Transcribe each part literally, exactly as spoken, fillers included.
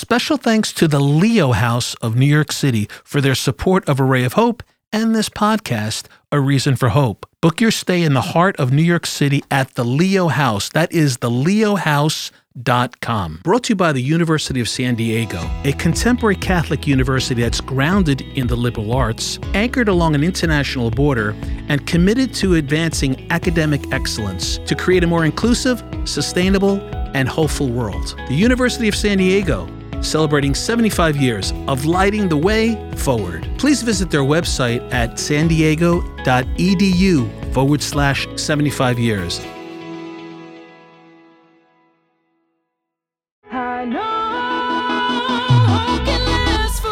Special thanks to the Leo House of New York City for their support of Array of Hope and this podcast, A Reason for Hope. Book your stay in the heart of New York City at the Leo House. That is the leo house dot com. Brought to you by the University of San Diego, a contemporary Catholic university that's grounded in the liberal arts, anchored along an international border, and committed to advancing academic excellence to create a more inclusive, sustainable, and hopeful world. The University of San Diego, celebrating seventy-five years of lighting the way forward. Please visit their website at san diego dot e d u forward slash seventy-five years. I know hope can last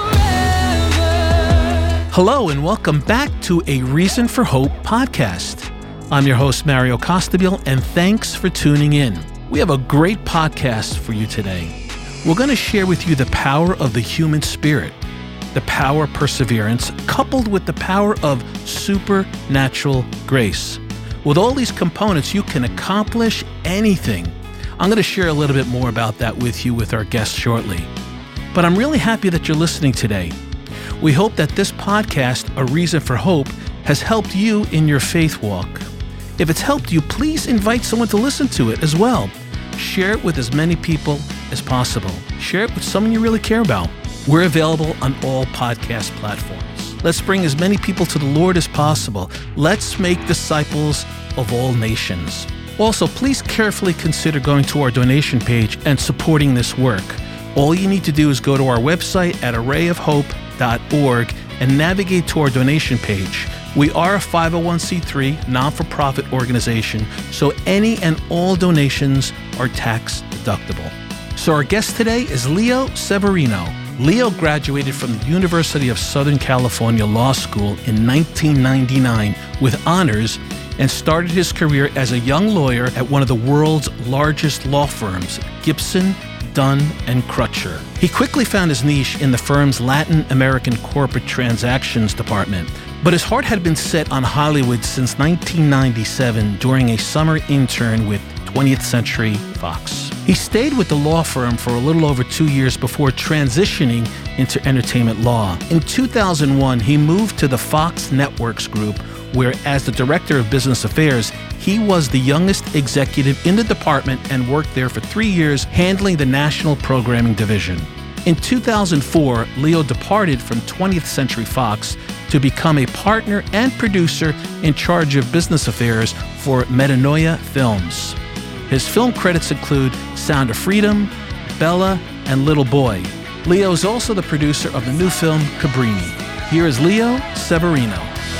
forever. Hello and welcome back to A Reason for Hope podcast. I'm your host, Mario Costabile, and thanks for tuning in. We have a great podcast for you today. We're going to share with you the power of the human spirit, the power of perseverance, coupled with the power of supernatural grace. With all these components, you can accomplish anything. I'm going to share a little bit more about that with you with our guest shortly. But I'm really happy that you're listening today. We hope that this podcast, A Reason for Hope, has helped you in your faith walk. If it's helped you, please invite someone to listen to it as well. Share it with as many people as possible. Share it with someone you really care about. We're available on all podcast platforms. Let's bring as many people to the Lord as possible. Let's make disciples of all nations. Also, please carefully consider going to our donation page and supporting this work. All you need to do is go to our website at array of hope dot org and navigate to our donation page. We are a five oh one c three non-for-profit organization, so any and all donations are tax deductible. So our guest today is Leo Severino. Leo graduated from the University of Southern California Law School in nineteen ninety-nine with honors and started his career as a young lawyer at one of the world's largest law firms, Gibson, Dunn and Crutcher. He quickly found his niche in the firm's Latin American corporate transactions department, but his heart had been set on Hollywood since nineteen ninety-seven during a summer intern with twentieth Century Fox. He stayed with the law firm for a little over two years before transitioning into entertainment law. In two thousand one, he moved to the Fox Networks Group, where as the Director of Business Affairs, he was the youngest executive in the department and worked there for three years handling the National Programming Division. In two thousand four, Leo departed from twentieth Century Fox to become a partner and producer in charge of business affairs for Metanoia Films. His film credits include Sound of Freedom, Bella, and Little Boy. Leo is also the producer of the new film Cabrini. Here is Leo Severino.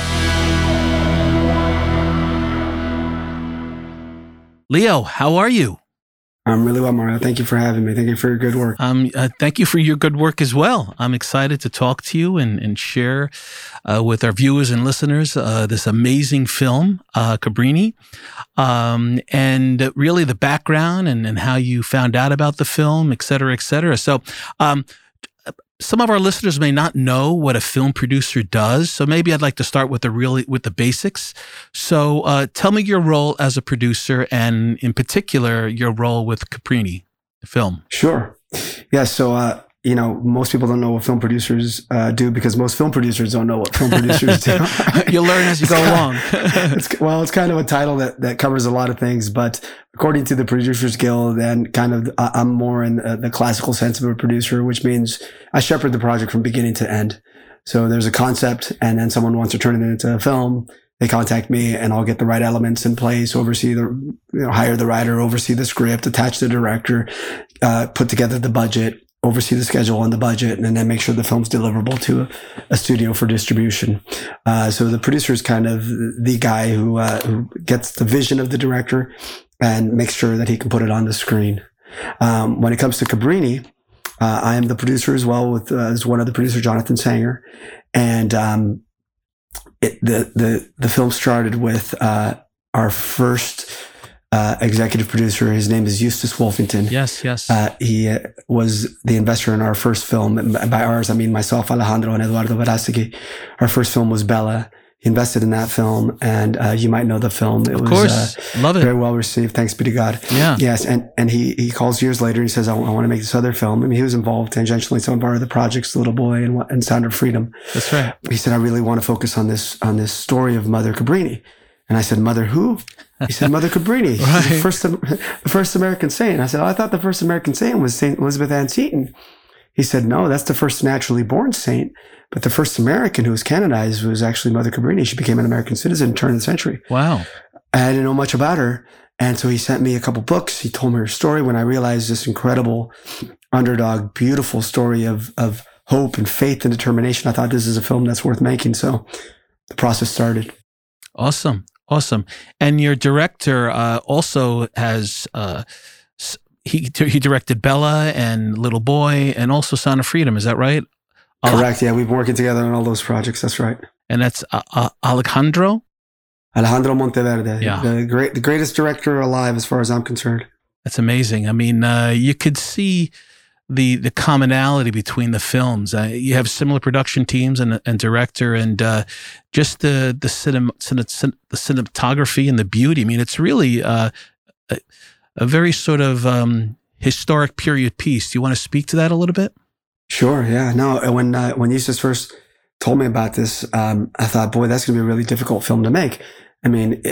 Leo, how are you? I'm really well, Mario. Thank you for having me. Thank you for your good work. Um, uh, thank you for your good work as well. I'm excited to talk to you and, and share uh, with our viewers and listeners uh, this amazing film, uh, Cabrini, um, and really the background and, and how you found out about the film, et cetera, et cetera. So um, some of our listeners may not know what a film producer does, so maybe I'd like to start with the really with the basics. So, uh, tell me your role as a producer, and in particular, your role with Cabrini, the film. Sure. Yeah. So, uh, you know, most people don't know what film producers uh, do because most film producers don't know what film producers do. You'll learn as you go along. it's, well, it's kind of a title that, that covers a lot of things, but according to the Producers Guild, and kind of, uh, I'm more in the, the classical sense of a producer, which means I shepherd the project from beginning to end. So there's a concept, and then someone wants to turn it into a film. They contact me, and I'll get the right elements in place, oversee the, you know, hire the writer, oversee the script, attach the director, uh, put together the budget, oversee the schedule and the budget, and then make sure the film's deliverable to a, a studio for distribution. Uh, so the producer is kind of the guy who, uh, who gets the vision of the director and makes sure that he can put it on the screen. Um, when it comes to Cabrini, uh, I am the producer as well with, uh, as one of the producer, Jonathan Sanger. And, um, it, the, the, the film started with, uh, our first, Uh, executive producer. His name is Eustace Wolfington. Yes, yes. Uh, he uh, was the investor in our first film. And by ours, I mean myself, Alejandro, and Eduardo Verástegui. Our first film was Bella. He invested in that film, and uh, you might know the film. It Of was course. uh, Love it. very well received. Thanks be to God. Yeah. Yes, and and he he calls years later. He says, "I, I want to make this other film." I mean, he was involved tangentially in some of our other projects, Little Boy and and Sound of Freedom. That's right. He said, "I really want to focus on this on this story of Mother Cabrini." And I said, "Mother who?" He said, "Mother Cabrini, Right. the first the first American saint." I said, "Oh, I thought the first American saint was Saint Elizabeth Ann Seton." He said, "No, that's the first naturally born saint. But the first American who was canonized was actually Mother Cabrini. She became an American citizen, turn of the century." Wow. I didn't know much about her. And so he sent me a couple books. He told me her story. When I realized this incredible underdog, beautiful story of, of hope and faith and determination, I thought this is a film that's worth making. So the process started. Awesome. Awesome. And your director uh, also has, uh, s- he, he directed Bella and Little Boy and also Sound of Freedom. Is that right? Ale- Correct. Yeah, we've been working together on all those projects. That's right. And that's uh, uh, Alejandro? Alejandro Monteverde, Yeah. the great, the greatest director alive, as far as I'm concerned. That's amazing. I mean, uh, you could see the the commonality between the films. Uh, you have similar production teams and, and director, and uh, just the the cinem, cine, cin, the cinematography and the beauty. I mean, it's really uh, a, a very sort of um, historic period piece. Do you want to speak to that a little bit? Sure. Yeah. No. When uh, when Eustace first told me about this, um, I thought, boy, that's going to be a really difficult film to make. I mean,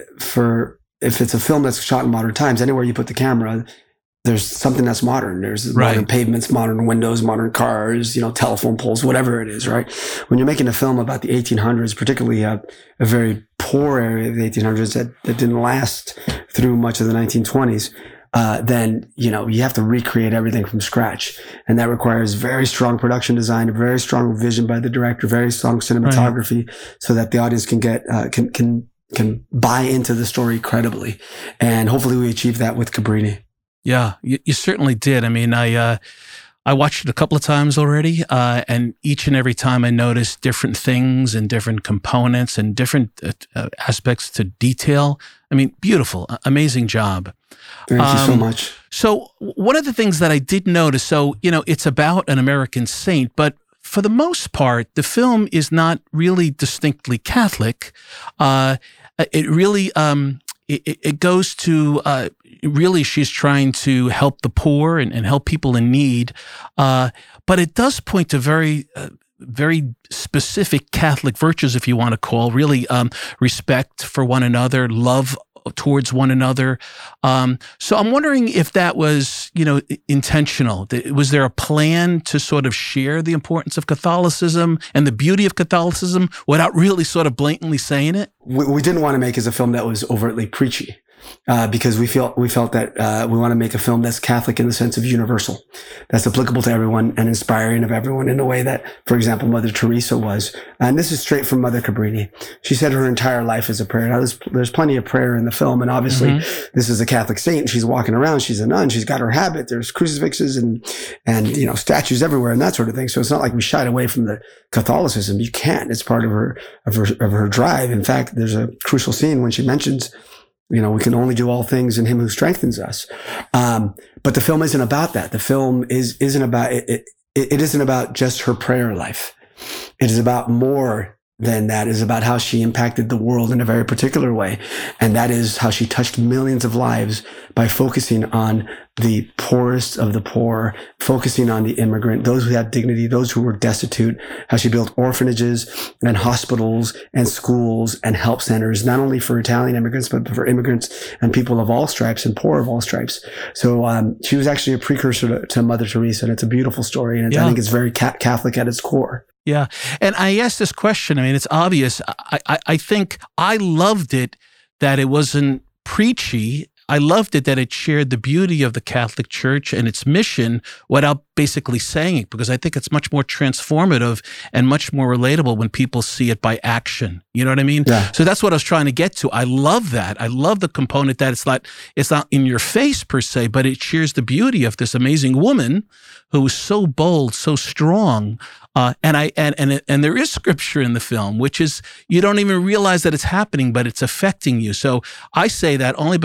for if it's a film that's shot in modern times, anywhere you put the camera, there's something that's modern. There's Right. modern pavements, modern windows, modern cars, you know, telephone poles, whatever it is, right? When you're making a film about the eighteen hundreds, particularly a, a very poor area of the eighteen hundreds that, that didn't last through much of the nineteen twenties, uh, then, you know, you have to recreate everything from scratch. And that requires very strong production design, a very strong vision by the director, very strong cinematography, so that the audience can get, uh, can, can, can buy into the story credibly. And hopefully we achieve that with Cabrini. Yeah, you, you certainly did. I mean, I uh, I watched it a couple of times already, uh, and each and every time I noticed different things and different components and different uh, uh, aspects to detail. I mean, beautiful, uh, amazing job. Thank you so Um, much. So one of the things that I did notice, so, you know, it's about an American saint, but for the most part, the film is not really distinctly Catholic. Uh, it really, um, it, it goes to, uh, really she's trying to help the poor and, and help people in need. Uh, but it does point to very, uh, very specific Catholic virtues, if you want to call, really um, respect for one another, love towards one another. Um, so I'm wondering if that was, you know, intentional. Was there a plan to sort of share the importance of Catholicism and the beauty of Catholicism without really sort of blatantly saying it? We, we didn't want to make as a film that was overtly preachy. Uh, because we feel we felt that uh, we want to make a film that's Catholic in the sense of universal, that's applicable to everyone and inspiring of everyone in a way that, for example, Mother Teresa was. And this is straight from Mother Cabrini. She said her entire life is a prayer. Now, there's, there's plenty of prayer in the film, and obviously mm-hmm. this is a Catholic saint. She's walking around. She's a nun. She's got her habit. There's crucifixes and and you know statues everywhere and that sort of thing. So it's not like we shied away from the Catholicism. You can't. It's part of her of her of her drive. In fact, there's a crucial scene when she mentions, you know, we can only do all things in Him who strengthens us. Um, but the film isn't about that. The film is, isn't about, it, it, it isn't about just her prayer life. It is about more than that. It is about how she impacted the world in a very particular way. And that is how she touched millions of lives by focusing on the poorest of the poor, focusing on the immigrant, those who had dignity, those who were destitute, how she built orphanages and hospitals and schools and help centers, not only for Italian immigrants, but for immigrants and people of all stripes and poor of all stripes. So um, she was actually a precursor to, to Mother Teresa, and it's a beautiful story. And it's, yeah. I think it's very ca- Catholic at its core. Yeah. And I asked this question. I mean, it's obvious. I, I, I think I loved it that it wasn't preachy. I loved it that it shared the beauty of the Catholic Church and its mission without basically saying it, because I think it's much more transformative and much more relatable when people see it by action. You know what I mean? Yeah. So that's what I was trying to get to. I love that. I love the component that it's not, it's not in your face per se, but it shares the beauty of this amazing woman who is so bold, so strong. Uh, and I and and and there is scripture in the film, which is you don't even realize that it's happening, but it's affecting you. So I say that only because I think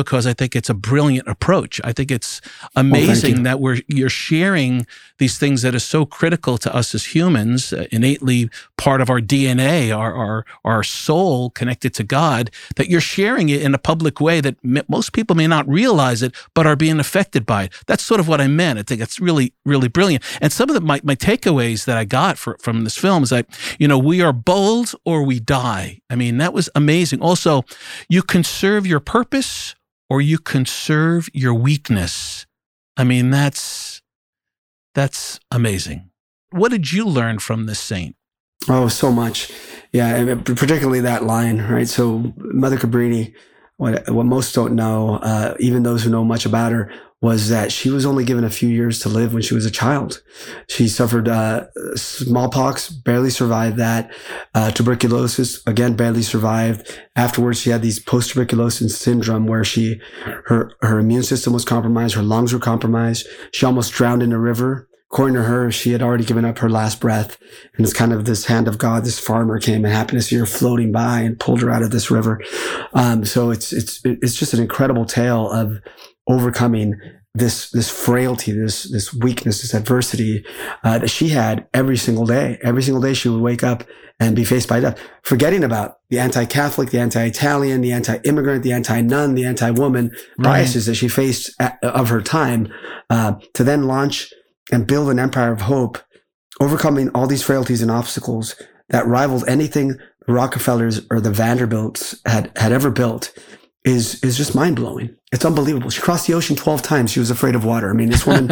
think it's a brilliant approach. I think it's amazing well, that we're you're sharing these things that are so critical to us as humans, uh, innately part of our D N A, our, our our soul connected to God, that you're sharing it in a public way that m- most people may not realize it, but are being affected by it. That's sort of what I meant. I think it's really, really brilliant. And some of the, my, my takeaways that I got for, from this film is that, you know, we are bold or we die. I mean, that was amazing. Also, you conserve your purpose or you conserve your weakness. I mean, that's that's amazing. What did you learn from this saint? Oh, so much. Yeah, and particularly that line, right? So Mother Cabrini, what, what most don't know, uh, even those who know much about her, was that she was only given a few years to live when she was a child. She suffered uh, smallpox, barely survived that. Uh, tuberculosis, again, barely survived. Afterwards, she had these post-tuberculosis syndrome where she, her, her immune system was compromised, her lungs were compromised. She almost drowned in a river. According to her, she had already given up her last breath. And it's kind of this hand of God, this farmer came and happened to see her floating by and pulled her out of this river. Um, so it's, it's, it's just an incredible tale of overcoming this, this frailty, this, this weakness, this adversity, uh, that she had every single day. Every single day she would wake up and be faced by death, forgetting about the anti-Catholic, the anti-Italian, the anti-immigrant, the anti-nun, the anti-woman Right. biases that she faced at, of her time, uh, to then launch and build an empire of hope, overcoming all these frailties and obstacles that rivaled anything the Rockefellers or the Vanderbilts had, had ever built, is, is just mind blowing. It's unbelievable. She crossed the ocean twelve times. She was afraid of water. I mean, this woman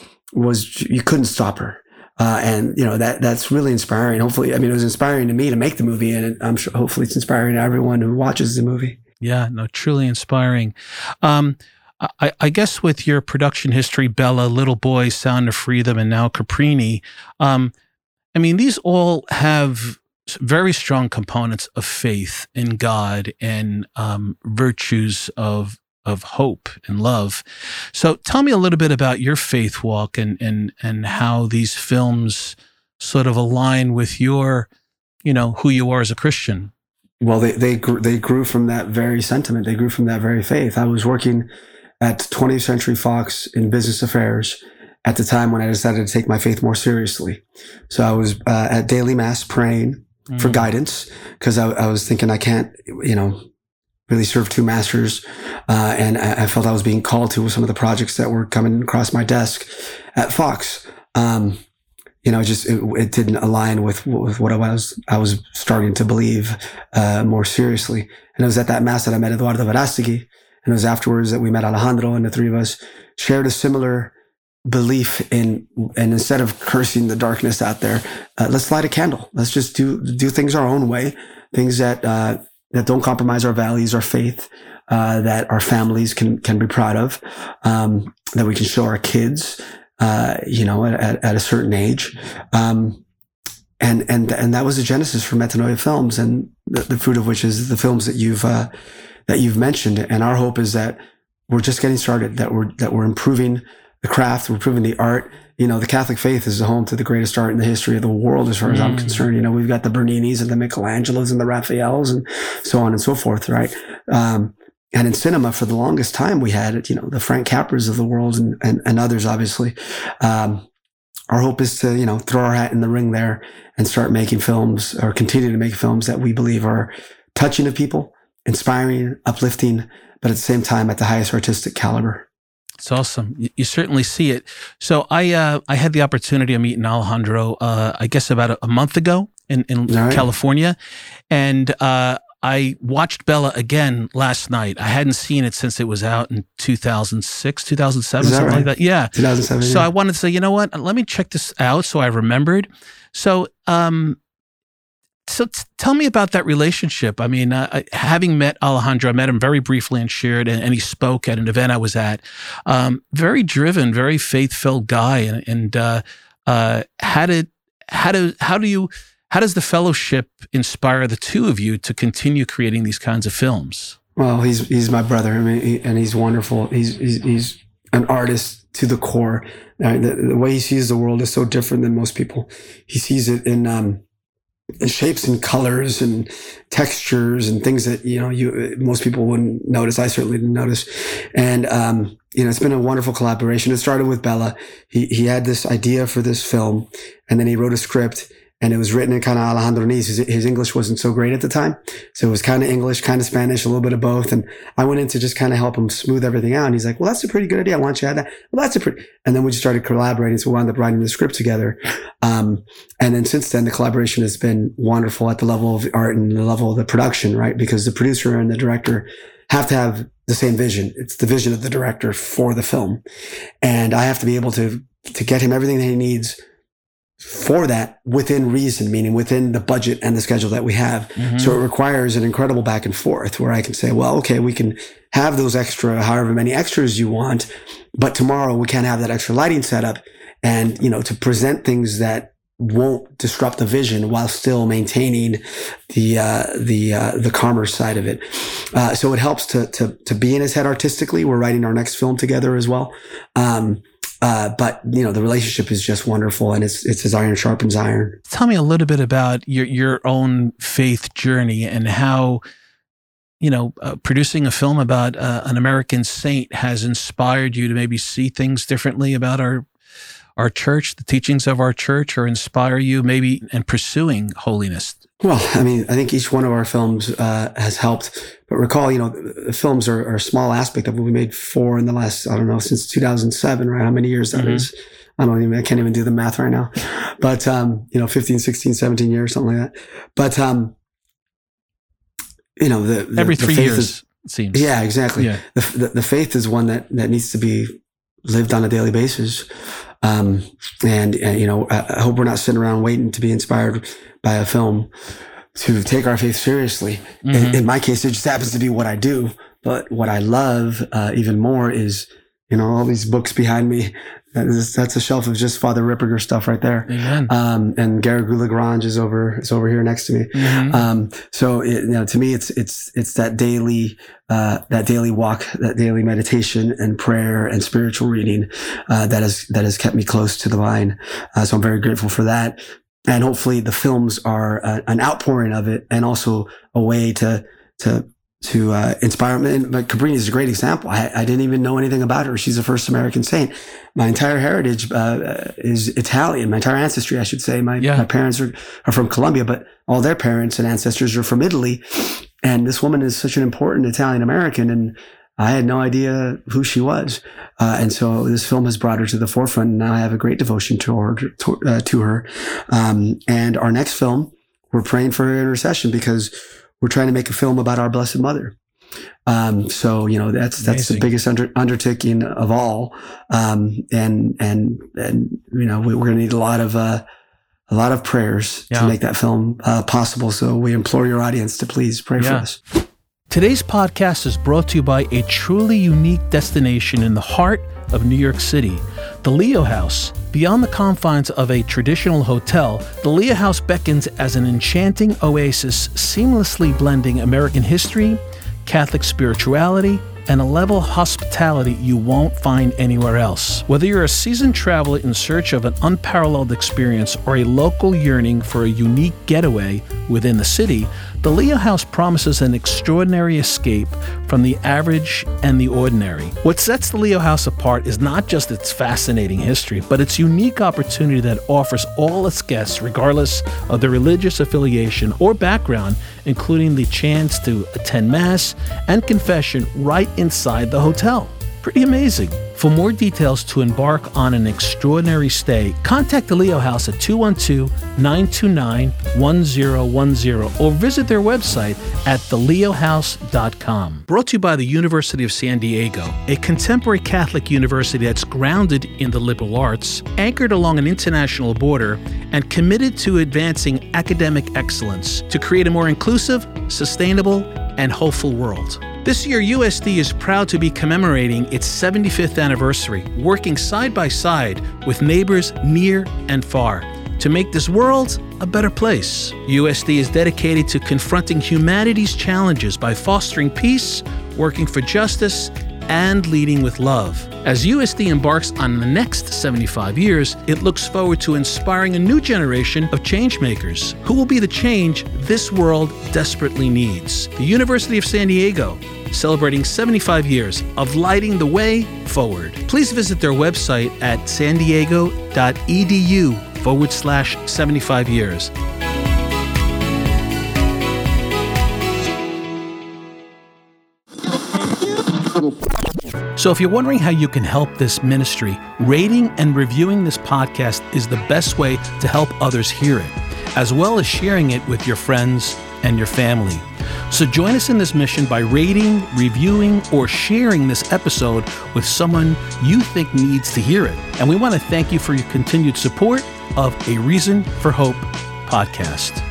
was, you couldn't stop her. Uh, and you know, that, that's really inspiring. Hopefully, I mean, it was inspiring to me to make the movie, and I'm sure hopefully it's inspiring to everyone who watches the movie. Yeah, no, truly inspiring. Um, I, I guess with your production history, Bella, Little Boy, Sound of Freedom, and now Caprini, um, I mean, these all have very strong components of faith in God and um, virtues of of hope and love. So tell me a little bit about your faith walk and and and how these films sort of align with your, you know, who you are as a Christian. Well, they they grew, they grew from that very sentiment. They grew from that very faith. I was working at twentieth Century Fox in business affairs at the time when I decided to take my faith more seriously. So I was uh, at daily mass praying mm. for guidance, because I, I was thinking I can't, you know, really serve two masters. Uh, and I, I felt I was being called to with some of the projects that were coming across my desk at Fox. Um, you know, just, it, it didn't align with, with what I was, I was starting to believe, uh, more seriously. And it was at that mass that I met Eduardo Verástegui. And it was afterwards that we met Alejandro, and the three of us shared a similar belief in, and instead of cursing the darkness out there, uh, let's light a candle. Let's just do, do things our own way, things that, uh, that don't compromise our values, our faith, uh, that our families can, can be proud of, um, that we can show our kids, uh, you know, at, at a certain age. Um, and, and, and that was the genesis for Metanoia Films, and the, the fruit of which is the films that you've, uh, that you've mentioned. And our hope is that we're just getting started, that we're, that we're improving the craft, we're improving the art. You know, the Catholic faith is the home to the greatest art in the history of the world, as far as mm. I'm concerned. You know, we've got the Berninis and the Michelangelos and the Raphaels and so on and so forth, right? Um, and in cinema, for the longest time, we had, you know, the Frank Capras of the world and, and, and others, obviously. Um, our hope is to, you know, throw our hat in the ring there and start making films, or continue to make films that we believe are touching to people, inspiring, uplifting, but at the same time at the highest artistic caliber. It's awesome. You, you certainly see it. So I uh, I had the opportunity of meeting Alejandro, uh, I guess about a, a month ago in, in right. California. And uh, I watched Bella again last night. I hadn't seen it since it was out in two thousand six, two thousand seven, something right? like that. Yeah. two thousand seven. So yeah. I wanted to say, you know what? Let me check this out. So I remembered. So, um, So t- tell me about that relationship. I mean, uh, having met Alejandro, I met him very briefly and shared, and, and he spoke at an event I was at. Um, very driven, very faith-filled guy. And, and uh, uh, how did how do how do you how does the fellowship inspire the two of you to continue creating these kinds of films? Well, he's he's my brother. I mean, he, and he's wonderful. He's he's, he's an artist to the core. Uh, the, the way he sees the world is so different than most people. He sees it in. Um, shapes and colors and textures and things that, you know, you most people wouldn't notice. I certainly didn't notice. And, um, you know, it's been a wonderful collaboration. It started with Bella. He he had this idea for this film, and then he wrote a script, and it was written in kind of Alejandronese. His, his English wasn't so great at the time. So it was kind of English, kind of Spanish, a little bit of both. And I went in to just kind of help him smooth everything out. And he's like, well, that's a pretty good idea. Why don't you add that? Well, that's a pretty, and then we just started collaborating. So we wound up writing the script together. Um, and then since then, the collaboration has been wonderful at the level of the art and the level of the production, right? Because the producer and the director have to have the same vision. It's the vision of the director for the film. And I have to be able to, to get him everything that he needs for that within reason, meaning within the budget and the schedule that we have. Mm-hmm. So it requires an incredible back and forth where I can say, well, okay, we can have those extra, however many extras you want, but tomorrow we can't have that extra lighting setup. And, you know, to present things that won't disrupt the vision while still maintaining the, uh, the, uh, the commerce side of it. Uh, so it helps to, to, to be in his head artistically. We're writing our next film together as well. Um, Uh, but you know, the relationship is just wonderful, and it's it's as iron sharpens iron. Tell me a little bit about your your own faith journey and how, you know, uh, producing a film about uh, an American saint has inspired you to maybe see things differently about our our church, the teachings of our church, or inspire you maybe in pursuing holiness. Well, I mean, I think each one of our films uh, has helped. But recall, you know, the, the films are, are a small aspect of it. We made four in the last, I don't know, since two thousand seven, right? How many years that mm-hmm. is? I don't even, I can't even do the math right now. But, um, you know, fifteen, sixteen, seventeen years, something like that. But, um, you know, the, the every three the faith years, is, it seems. Yeah, exactly. Yeah. The, the, the faith is one that, that needs to be lived on a daily basis. Um, and, and, you know, I, I hope we're not sitting around waiting to be inspired by a film to take our faith seriously. Mm-hmm. In, in my case, it just happens to be what I do. But what I love uh, even more is, you know, all these books behind me. That is, that's a shelf of just Father Ripperger stuff right there. Amen. Um, and Garrigou Lagrange is over is over here next to me. Mm-hmm. Um, so it, you know, to me, it's it's it's that daily uh, that daily walk, that daily meditation and prayer and spiritual reading uh, that has that has kept me close to the vine. Uh, so I'm very grateful for that. And hopefully the films are a, an outpouring of it, and also a way to to to uh, inspire me. And like, Cabrini is a great example. I, I didn't even know anything about her. She's the first American saint. My entire heritage uh, is Italian. My entire ancestry, I should say. My yeah. my parents are, are from Colombia, but all their parents and ancestors are from Italy. And this woman is such an important Italian American, and I had no idea who she was. Uh, and so this film has brought her to the forefront. And now I have a great devotion to her. To, uh, to her. Um, and our next film, we're praying for her intercession because we're trying to make a film about our Blessed Mother. Um, so, you know, that's, that's Amazing. The biggest under, undertaking of all. Um, and, and, and, you know, we, we're going to need a lot of, uh, a lot of prayers yeah. to make that film, uh, possible. So we implore your audience to please pray yeah. for us. Today's podcast is brought to you by a truly unique destination in the heart of New York City, the Leo House. Beyond the confines of a traditional hotel, the Leo House beckons as an enchanting oasis, seamlessly blending American history, Catholic spirituality, and a level of hospitality you won't find anywhere else. Whether you're a seasoned traveler in search of an unparalleled experience or a local yearning for a unique getaway within the city, the Leo House promises an extraordinary escape from the average and the ordinary. What sets the Leo House apart is not just its fascinating history, but its unique opportunity that offers all its guests, regardless of their religious affiliation or background, including the chance to attend Mass and confession right inside the hotel. Pretty amazing. For more details to embark on an extraordinary stay, contact the Leo House at two one two, nine two nine, one zero one zero or visit their website at the leo house dot com. Brought to you by the University of San Diego, a contemporary Catholic university that's grounded in the liberal arts, anchored along an international border, and committed to advancing academic excellence to create a more inclusive, sustainable, and hopeful world. This year, U S D is proud to be commemorating its seventy-fifth anniversary, working side by side with neighbors near and far to make this world a better place. U S D is dedicated to confronting humanity's challenges by fostering peace, working for justice, and leading with love. As U S D embarks on the next seventy-five years, it looks forward to inspiring a new generation of changemakers who will be the change this world desperately needs. The University of San Diego, celebrating seventy-five years of lighting the way forward. Please visit their website at san diego dot e d u forward slash seventy-five years. So if you're wondering how you can help this ministry, rating and reviewing this podcast is the best way to help others hear it, as well as sharing it with your friends and your family. So join us in this mission by rating, reviewing, or sharing this episode with someone you think needs to hear it. And we want to thank you for your continued support of A Reason for Hope podcast.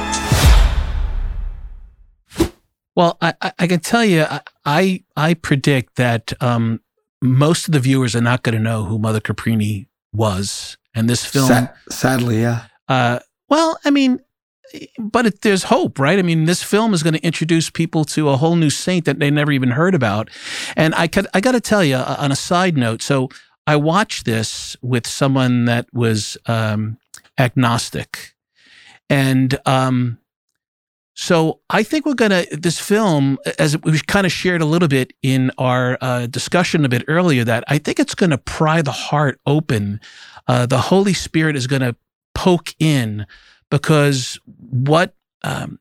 Well, I, I, I can tell you, I I predict that um, most of the viewers are not going to know who Mother Caprini was. And this film... Sad, sadly, yeah. Uh, well, I mean... But it, there's hope, right? I mean, this film is going to introduce people to a whole new saint that they never even heard about. And I could, I got to tell you, uh, on a side note, so I watched this with someone that was um, agnostic. And um, so I think we're going to, this film, as we kind of shared a little bit in our uh, discussion a bit earlier, that I think it's going to pry the heart open. Uh, the Holy Spirit is going to poke in, because what um,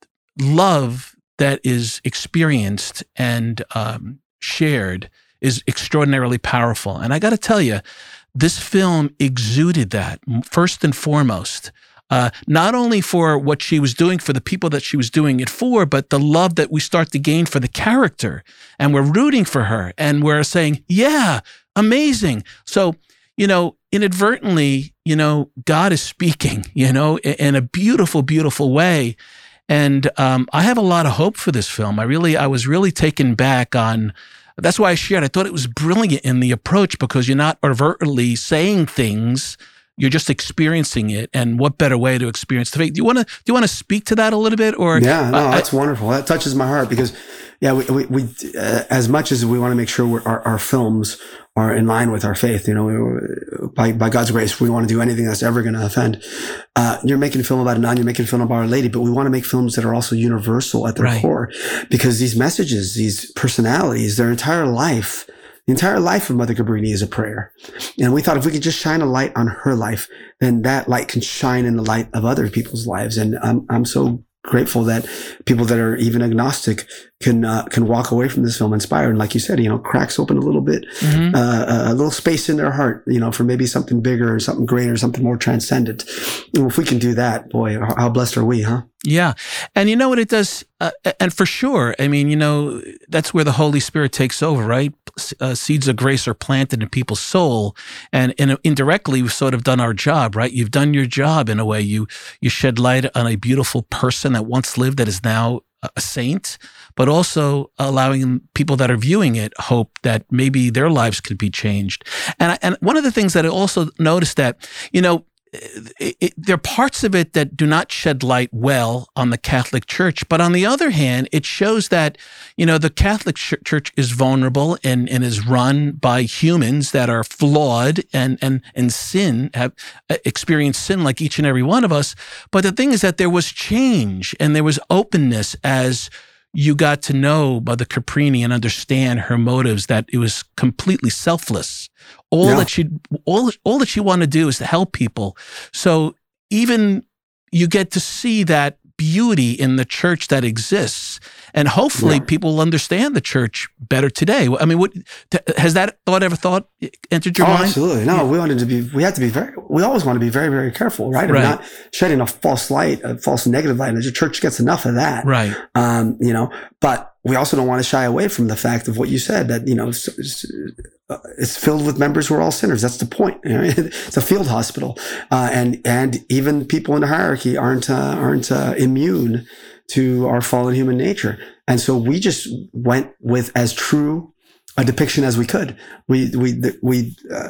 love that is experienced and um, shared is extraordinarily powerful. And I got to tell you, this film exuded that, first and foremost, uh, not only for what she was doing for the people that she was doing it for, but the love that we start to gain for the character. And we're rooting for her, and we're saying, yeah, amazing. So, you know, inadvertently, you know, God is speaking, you know, in a beautiful, beautiful way. And um, I have a lot of hope for this film. I really, I was really taken back on, that's why I shared. I thought it was brilliant in the approach, because you're not overtly saying things, you're just experiencing it. And what better way to experience the faith? Do you want to, do you want to speak to that a little bit? Or yeah, no, uh, that's I, wonderful. That touches my heart, because yeah, we, we, we uh, as much as we want to make sure we're, our, our films are in line with our faith, you know, we, by, by God's grace, we want to do anything that's ever going to offend. Uh, you're making a film about a nun, you're making a film about Our Lady, but we want to make films that are also universal at their right. core, because these messages, these personalities, their entire life, the entire life of Mother Cabrini is a prayer. And we thought if we could just shine a light on her life, then that light can shine in the light of other people's lives. And I'm, I'm so grateful that people that are even agnostic can uh, can walk away from this film inspired, and like you said, you know, cracks open a little bit, mm-hmm. uh, a little space in their heart, you know, for maybe something bigger or something greater, something more transcendent. You know, if we can do that, boy, how blessed are we, huh? Yeah. And you know what it does? Uh, and for sure, I mean, you know, that's where the Holy Spirit takes over, right? Uh, seeds of grace are planted in people's soul. And, and indirectly, we've sort of done our job, right? You've done your job in a way. You, you shed light on a beautiful person that once lived that is now a saint, but also allowing people that are viewing it hope that maybe their lives could be changed. And I, and one of the things that I also noticed that, you know, It, it, there are parts of it that do not shed light well on the Catholic Church. But on the other hand, it shows that, you know, the Catholic ch- Church is vulnerable and, and is run by humans that are flawed and, and, and sin, have experienced sin like each and every one of us. But the thing is that there was change and there was openness as you got to know Mother Caprini and understand her motives, that it was completely selfless. All yeah. that she, all, all that she wanted to do is to help people. So even you get to see that beauty in the church that exists, and hopefully yeah. people will understand the church better today. I mean, what has that thought ever thought entered your oh, mind? Absolutely. No, yeah. we wanted to be, we had to be very, we always want to be very, very careful, right? right. We're not shedding a false light, a false negative light. The church gets enough of that. Right. Um, you know, but we also don't want to shy away from the fact of what you said, that, you know, it's, it's, it's filled with members who are all sinners. That's the point. You know? It's a field hospital. Uh, and, and even people in the hierarchy aren't, uh, aren't, uh, immune to our fallen human nature. And so we just went with as true a depiction as we could. We, we, we, uh,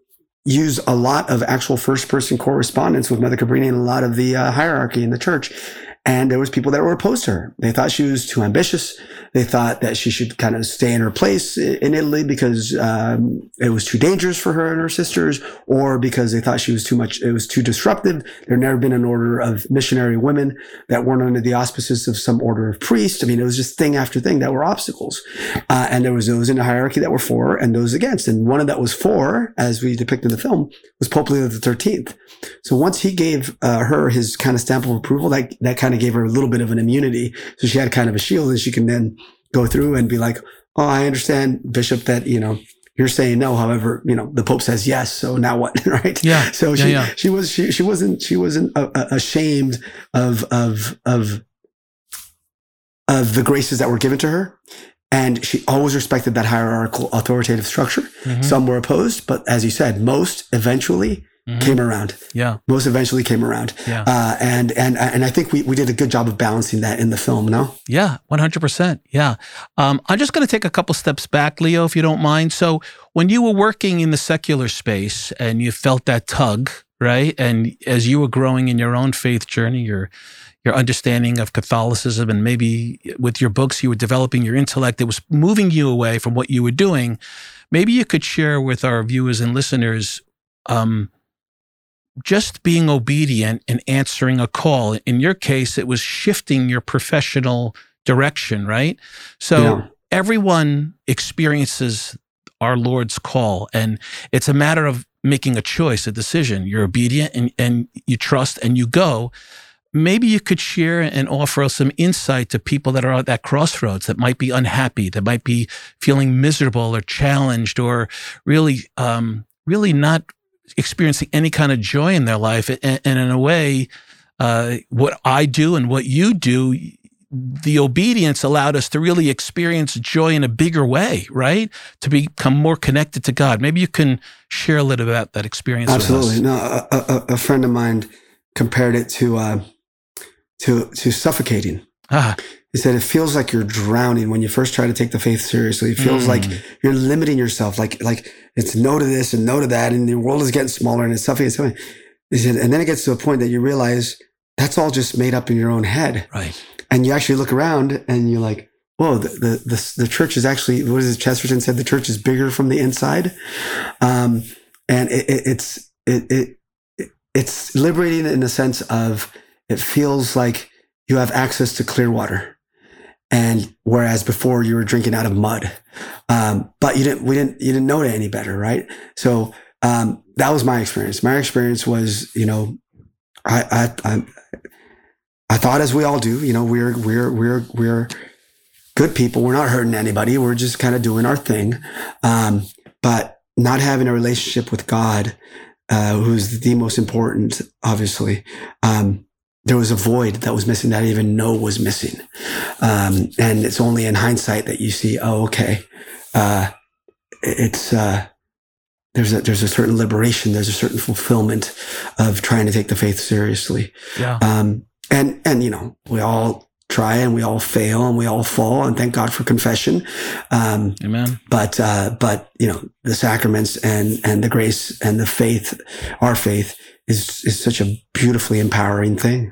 use a lot of actual first person correspondence with Mother Cabrini and a lot of the uh, hierarchy in the church. And there was people that were opposed to her. They thought she was too ambitious. They thought that she should kind of stay in her place in Italy because um, it was too dangerous for her and her sisters, or because they thought she was too much, it was too disruptive. There had never been an order of missionary women that weren't under the auspices of some order of priest. I mean, it was just thing after thing that were obstacles. Uh, and there was those in the hierarchy that were for and those against. And one of that was for, as we depict in the film, was Pope Leo the thirteenth. So once he gave uh, her his kind of stamp of approval, that, that kind of gave her a little bit of an immunity. So she had kind of a shield, and she can then go through and be like, oh, I understand, Bishop, that, you know, you're saying no. However, you know, the Pope says yes. So now what? Right. Yeah. So she, yeah, yeah. she was, she, she wasn't, she wasn't uh, uh, ashamed of, of, of, of the graces that were given to her. And she always respected that hierarchical authoritative structure. Mm-hmm. Some were opposed, but as you said, most eventually mm-hmm. came around. Yeah. Most eventually came around. Yeah. Uh, and, and, and I think we, we did a good job of balancing that in the film, no? Yeah, one hundred percent. Yeah. Um, I'm just going to take a couple steps back, Leo, if you don't mind. So when you were working in the secular space and you felt that tug, right? And as you were growing in your own faith journey, your your understanding of Catholicism, and maybe with your books, you were developing your intellect, it was moving you away from what you were doing. Maybe you could share with our viewers and listeners um, just being obedient and answering a call. In your case, it was shifting your professional direction, right? So yeah. Everyone experiences our Lord's call, and it's a matter of making a choice, a decision. You're obedient and, and you trust and you go. Maybe you could share and offer us some insight to people that are at that crossroads, that might be unhappy, that might be feeling miserable or challenged, or really, um, really not experiencing any kind of joy in their life. And, and in a way, uh, what I do and what you do, the obedience allowed us to really experience joy in a bigger way, right? To become more connected to God. Maybe you can share a little about that experience. Absolutely. With us. No, a, a, a friend of mine compared it to, uh, to, to suffocating. Ah. He said, it feels like you're drowning when you first try to take the faith seriously. It feels mm. like you're limiting yourself. Like, like it's no to this and no to that. And the world is getting smaller and it's suffocating. suffocating. He said, and then it gets to a point that you realize that's all just made up in your own head. Right. And you actually look around and you're like, whoa, the, the, the, the church is actually, what is it? Chesterton said the church is bigger from the inside. Um, and it, it, it's, it, it, it, it's liberating in the sense of it feels like you have access to clear water. And whereas before you were drinking out of mud, um, but you didn't, we didn't, you didn't know it any better. Right. So, um, that was my experience. My experience was, you know, I, I, I, I thought, as we all do, you know, we're, we're, we're, we're good people. We're not hurting anybody. We're just kind of doing our thing. Um, but not having a relationship with God, uh, who's the most important, obviously. Um, there was a void that was missing that I didn't even know was missing. Um, and it's only in hindsight that you see, oh, okay. Uh, it's, uh, there's a, there's a certain liberation. There's a certain fulfillment of trying to take the faith seriously. Yeah. Um, and, and, you know, we all try and we all fail and we all fall, and thank God for confession. Um, Amen. But, uh, but, you know, the sacraments and, and the grace and the faith, our faith is, is such a beautifully empowering thing.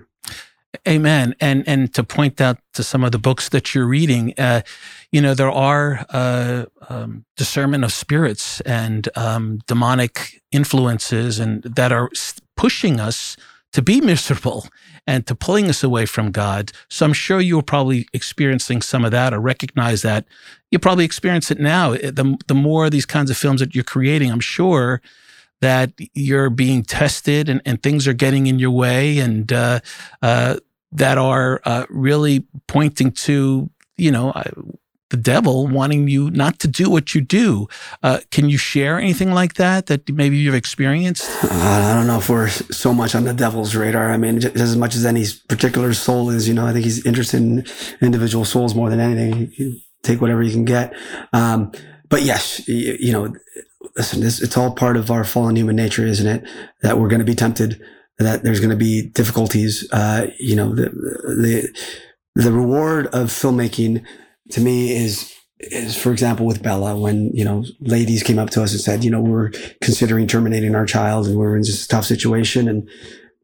Amen. And, and to point out to some of the books that you're reading, uh, you know, there are, uh, um, discernment of spirits and, um, demonic influences and that are pushing us to be miserable and to pulling us away from God. So I'm sure you're probably experiencing some of that or recognize that. You probably experience it now. The, the more of these kinds of films that you're creating, I'm sure that you're being tested and, and things are getting in your way and uh, uh, that are uh, really pointing to, you know, uh, the devil wanting you not to do what you do. Uh, can you share anything like that that maybe you've experienced? Uh, I don't know if we're so much on the devil's radar. I mean, just as much as any particular soul is, you know, I think he's interested in individual souls more than anything. You take whatever you can get. Um, but yes, you, you know, listen, this, it's all part of our fallen human nature, isn't it? That we're going to be tempted, that there's going to be difficulties. Uh, you know, the, the, the reward of filmmaking to me is, is, for example, with Bella, when, you know, ladies came up to us and said, you know, we're considering terminating our child and we're in this tough situation. And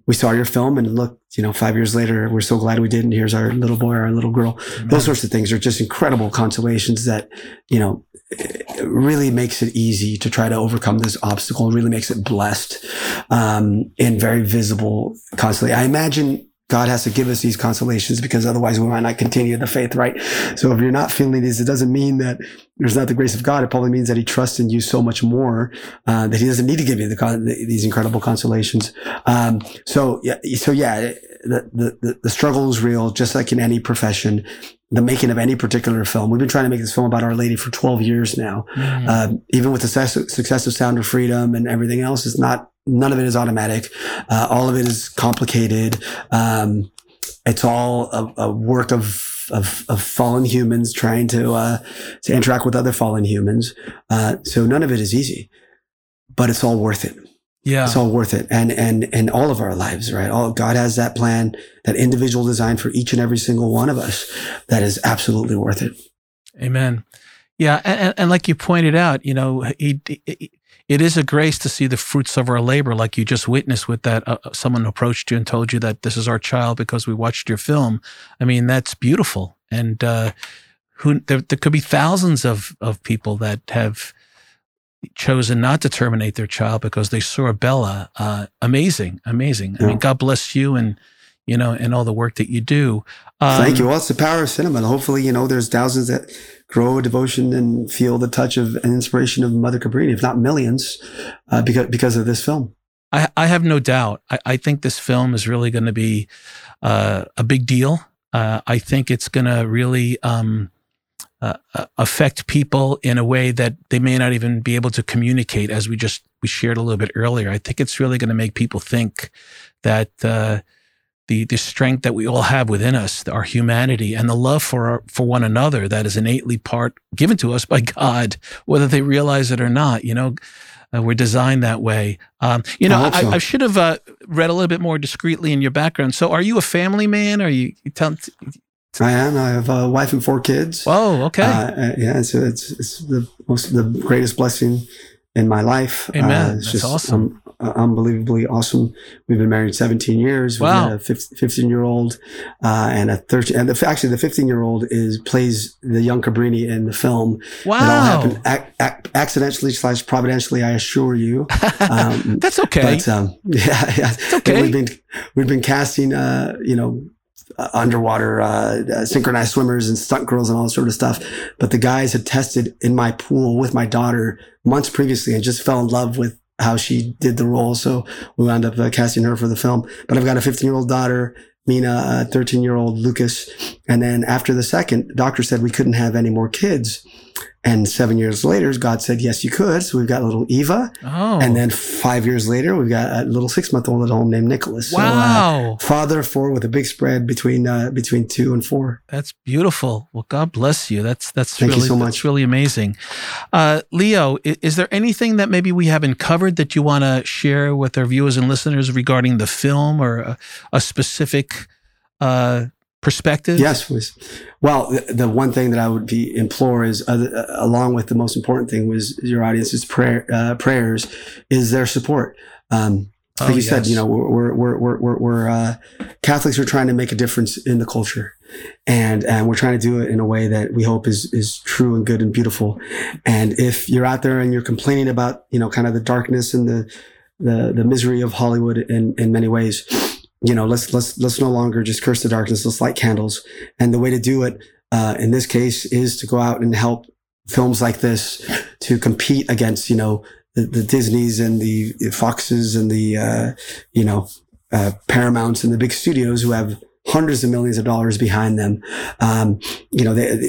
we saw your film and look, you know, five years later, we're so glad we did. And here's our little boy, our little girl. Mm-hmm. Those sorts of things are just incredible consolations that, you know, it really makes it easy to try to overcome this obstacle. It really makes it blessed, um, and very visible constantly. I imagine God has to give us these consolations because otherwise we might not continue the faith, right? So if you're not feeling these, it doesn't mean that there's not the grace of God. It probably means that he trusts in you so much more, uh, that he doesn't need to give you the, con- these incredible consolations. Um, so yeah, so yeah, the, the, the struggle is real, just like in any profession. The making of any particular film. We've been trying to make this film about Our Lady for twelve years now. Mm. Uh, even with the success, success of Sound of Freedom and everything else, it's not, none of it is automatic. Uh, all of it is complicated. Um, it's all a, a work of, of, of fallen humans trying to, uh, to interact with other fallen humans. Uh, so none of it is easy, but it's all worth it. Yeah. It's all worth it. And, and, and all of our lives, right? All God has that plan, that individual design for each and every single one of us that is absolutely worth it. Amen. Yeah. And, and like you pointed out, you know, he, he, it is a grace to see the fruits of our labor, like you just witnessed with that. Uh, someone approached you and told you that this is our child because we watched your film. I mean, that's beautiful. And, uh, who, there, there could be thousands of, of people that have chosen not to terminate their child because they saw Bella. Uh, amazing, amazing. I yeah. mean, God bless you and, you know, and all the work that you do. Um, Thank you. Well, it's the power of cinema. Hopefully, you know, there's thousands that grow a devotion and feel the touch of an inspiration of Mother Cabrini, if not millions, uh, because, because of this film. I, I have no doubt. I, I think this film is really going to be uh, a big deal. Uh, I think it's going to really, um, Uh, affect people in a way that they may not even be able to communicate, as we just we shared a little bit earlier. I think it's really going to make people think that uh, the the strength that we all have within us, our humanity, and the love for our, for one another that is innately part given to us by God, whether they realize it or not. You know, uh, we're designed that way. Um, you know, I, so. I should have uh, read a little bit more discreetly in your background. So, are you a family man? Are you, you tell? I am. I have a wife and four kids. Oh, okay. Uh, yeah, so it's it's the most the greatest blessing in my life. Amen. Uh, it's That's just awesome. Um, unbelievably awesome. We've been married seventeen years. We've wow. got a fifteen year old uh, and a thirteen. And the, actually, the fifteen year old is plays the young Cabrini in the film. Wow. It all happened ac- ac- accidentally slash providentially. I assure you. Um, That's okay. But um, yeah, yeah. It's okay. And we've been we've been casting. Uh, you know. Uh, underwater uh, uh, synchronized swimmers and stunt girls and all that sort of stuff. But the guys had tested in my pool with my daughter months previously and just fell in love with how she did the role. So we wound up uh, casting her for the film. But I've got a fifteen-year-old daughter, Mina, a thirteen-year-old Lucas. And then after the second, the doctor said we couldn't have any more kids. And seven years later, God said, yes, you could. So we've got little Eva. Oh. And then five years later, we've got a little six-month-old at home named Nicholas. Wow. So, uh, father of four with a big spread between uh, between two and four. That's beautiful. Well, God bless you. That's that's Thank really you so much. That's really amazing. Uh, Leo, is, is there anything that maybe we haven't covered that you want to share with our viewers and listeners regarding the film or a, a specific uh perspective? Yes, please. Well, the, the one thing that I would be implore is, uh, along with the most important thing was your audience's prayer, uh, prayers, is their support. Um, like oh, you yes. said, you know, we're we're we're we're, we're uh, Catholics are trying to make a difference in the culture, and and we're trying to do it in a way that we hope is is true and good and beautiful. And if you're out there and you're complaining about, you know, kind of the darkness and the the the misery of Hollywood in in many ways, you know, let's, let's, let's no longer just curse the darkness. Let's light candles. And the way to do it, uh, in this case is to go out and help films like this to compete against, you know, the, the Disneys and the, the Foxes and the, uh, you know, uh, Paramounts and the big studios who have hundreds of millions of dollars behind them. Um, you know, they,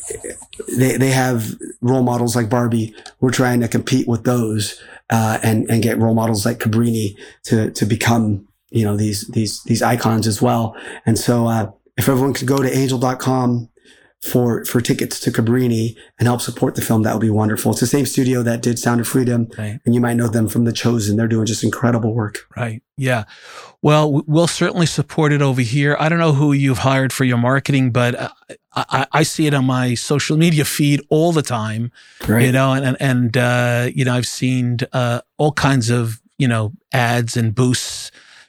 they, they have role models like Barbie. We're trying to compete with those, uh, and, and get role models like Cabrini to, to become, you know, these, these, these icons as well. And so, uh, if everyone could go to angel dot com for, for tickets to Cabrini and help support the film, that would be wonderful. It's the same studio that did Sound of Freedom. Right. And you might know them from The Chosen. They're doing just incredible work. Right. Yeah. Well, we'll certainly support it over here. I don't know who you've hired for your marketing, but I, I see it on my social media feed all the time, Right. you know, and, and, uh, you know, I've seen, uh, all kinds of, you know, ads and boosts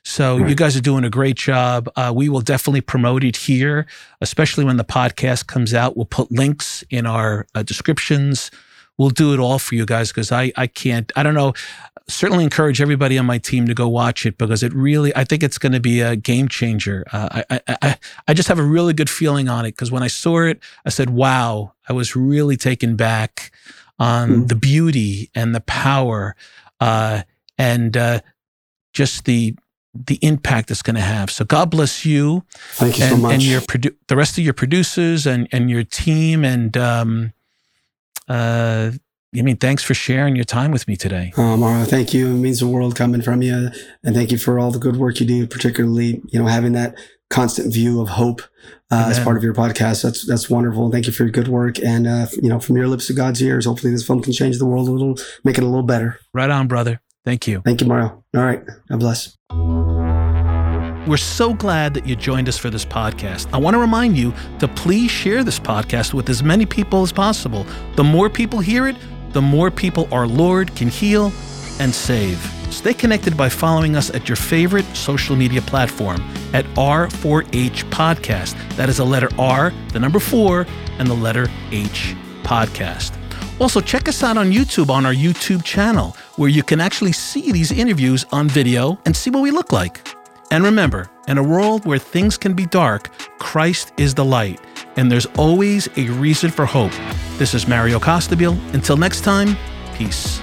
So Right. you guys are doing a great job. Uh, we will definitely promote it here, especially when the podcast comes out. We'll put links in our uh, descriptions. We'll do it all for you guys because I, I can't, I don't know, certainly encourage everybody on my team to go watch it because it really, I think it's going to be a game changer. Uh, I, I, I, I just have a really good feeling on it because when I saw it, I said, wow, I was really taken back on Mm. the beauty and the power uh, and uh, just the the impact it's going to have. So God bless you. Thank you and, so much. and your produ- the rest of your producers and, and your team. And um, uh, I mean, thanks for sharing your time with me today. Uh, Mario, thank you. It means the world coming from you. And thank you for all the good work you do, particularly, you know, having that constant view of hope uh, as part of your podcast. That's that's wonderful. Thank you for your good work. And, uh, you know, from your lips to God's ears, hopefully this film can change the world a little, make it a little better. Right on, brother. Thank you. Thank you, Mario. All right. God bless. We're so glad that you joined us for this podcast. I want to remind you to please share this podcast with as many people as possible. The more people hear it, the more people our Lord can heal and save. Stay connected by following us at your favorite social media platform at R four H Podcast. That is a letter R, the number four, and the letter H Podcast. Also, check us out on YouTube on our YouTube channel, where you can actually see these interviews on video and see what we look like. And remember, in a world where things can be dark, Christ is the light, and there's always a reason for hope. This is Mario Costabile. Until next time, peace.